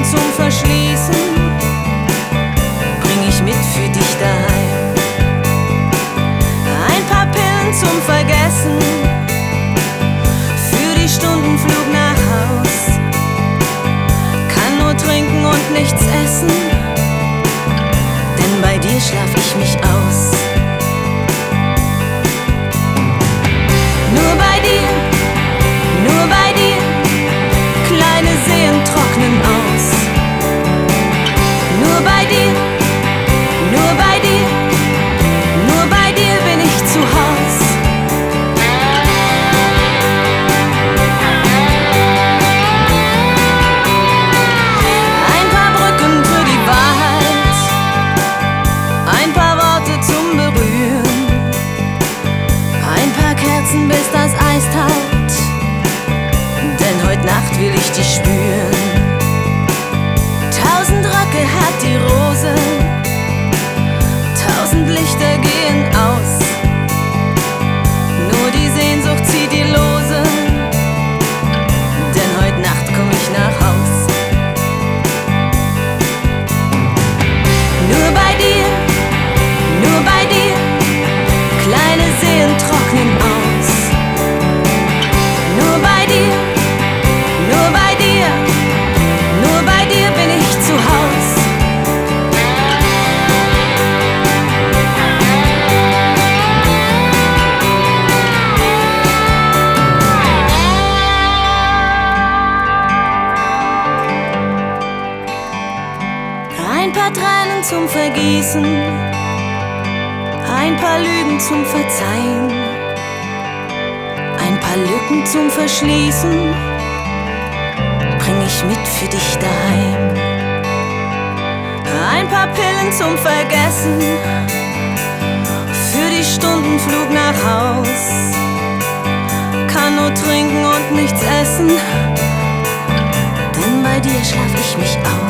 zum Verschließen bring ich mit für dich daheim. Ein paar Pillen zum Vergessen für die Stundenflug nach Haus. Kann nur trinken und nichts essen, denn bei dir schlaf ich mich aus. Nur bei dir, kleine Seen trocknen aus. Nur bei dir, bin ich zu Haus. Ein paar Brücken für die Wahrheit, ein paar Worte zum Berühren, ein paar Kerzen, bis das Eis taut, denn heute Nacht will ich dich spüren. 1000 Röcke hat die Rose, 1000 Lichter gehen aus, nur die Sehnsucht zieht die Lose, denn heute Nacht komm ich nach Haus. Nur bei dir, kleine Seen trocknen aus. Nur bei dir, bin ich zu Haus. Ein paar Tränen zum Vergießen, ein paar Lügen zum Verzeihen, ein paar Lücken zum Verschließen bring ich mit für dich daheim. Ein paar Pillen zum Vergessen für die Stundenflug nach Haus. Kann nur trinken und nichts essen, denn bei dir schlaf ich mich aus.